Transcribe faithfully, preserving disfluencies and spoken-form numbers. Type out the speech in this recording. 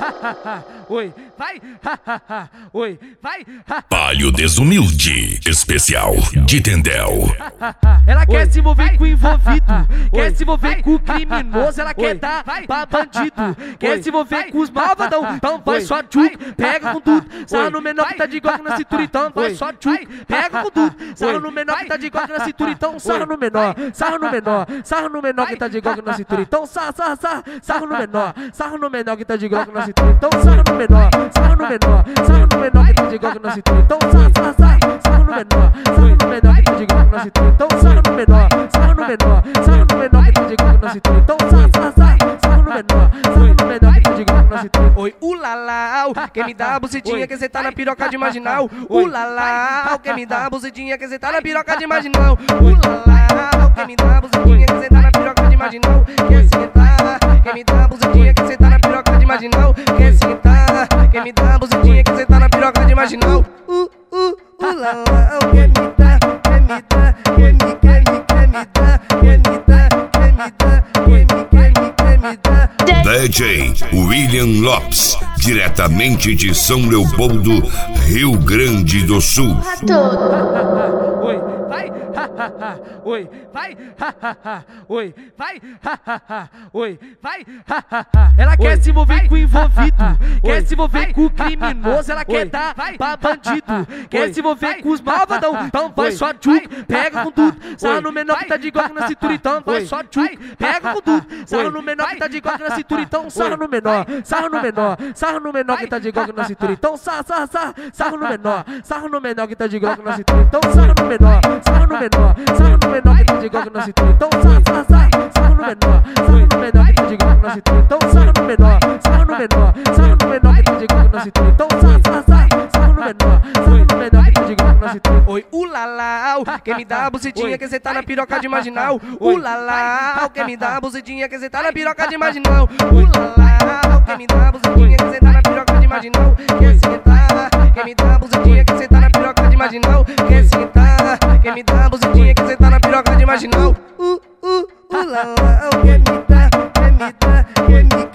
Oi, vai, oi, vai. Palio Desumilde, especial de Tendel. Ela quer se envolver com o envolvido, quer se envolver com o criminoso, ela quer dar pra bandido, quer se envolver com os malvadão, então vai só tchuc, pega com tudo, sarra no menor que tá de igual na cintura, então vai só tchuc, pega com tudo, sarra no menor que tá de igual na cintura, então sarra no menor, sarra no menor, sarra no menor que tá de igual na cintura, então sarra, sarra, sarra, sarra no menor, sarra no menor que tá de igual na cintura, então sarra no menor, sarra no menor, sarra no menor que tá de igual na cintura, então sarra, sarra, sarra, sarra no menor, sarra no menor que tá de igual na cintura, então sarra no menor, sarra no menor, sarra no menor que tá de igual na cintura, então sarra, sarra, sarra, sarra no menor, sarra no menor que tá de igual na cintura. Oi, ulalau, quem me dá a bucetinha que cê tá na piroca de marginal. Ulalau, quem me dá a bucetinha que cê tá na piroca de marginal. Ulalau, quem me dá a bucetinha que cê tá na piroca de marginal. Quer sentar, quem me dá a bucetinha que cê tá na piroca de marginal. Quer sentar, quem me dá a bucetinha que cê tá na piroca de marginal. Uh, uh, ulalau, quem me dá, quem me dá, quem me, quem me, quem me dá, quem me dá, quem me dá, quem me, quem me, quem me dá. D J William Lopes, diretamente de São Leopoldo, Rio Grande do Sul. Oi, vai, oi, vai, oi, vai, oi, vai. Ela quer se envolver com o envolvido, quer se envolver com o criminoso, ela quer dar pra bandido, quer se envolver com os malvadão, então vai só tchuc, pega com tudo, sarra no menor que tá de igual na cintura, então vai só tchuc, pega com tudo, sarra no menor que tá de igual na cintura, então sarra no menor, sarra no menor, sarra no menor que tá de igual na cintura, então sarra, sarra, sarra, sarra no menor, sarra no menor que tá de igual na cintura, então sarra no menor, sarra no menor, sarra no menor que tá de igual na cintura, então sarra, sarra, sarra, sarra no menor, sarra no menor que tá de igual na cintura, então sarra no menor, sarra no menor, sarra no menor que tá de igual na cintura, então sarra, sarra, sarra, sarra no menor, sarra no menor que tá de igual na cintura. Oi, ulalau, quem me dá a bucetinha que cê tá na piroca de marginal. Ulalau, quem me dá a bucetinha que cê tá na piroca de marginal. Ulalau, quem me dá a bucetinha que cê tá na piroca de marginal. Quer sentar, quem me dá a bucetinha que cê tá na piroca de marginal. Quer sentar, quem me dá a bucetinha que cê tá na piroca de marginal. Uh, uh, ulalau, quem me dá, quem me dá, quem me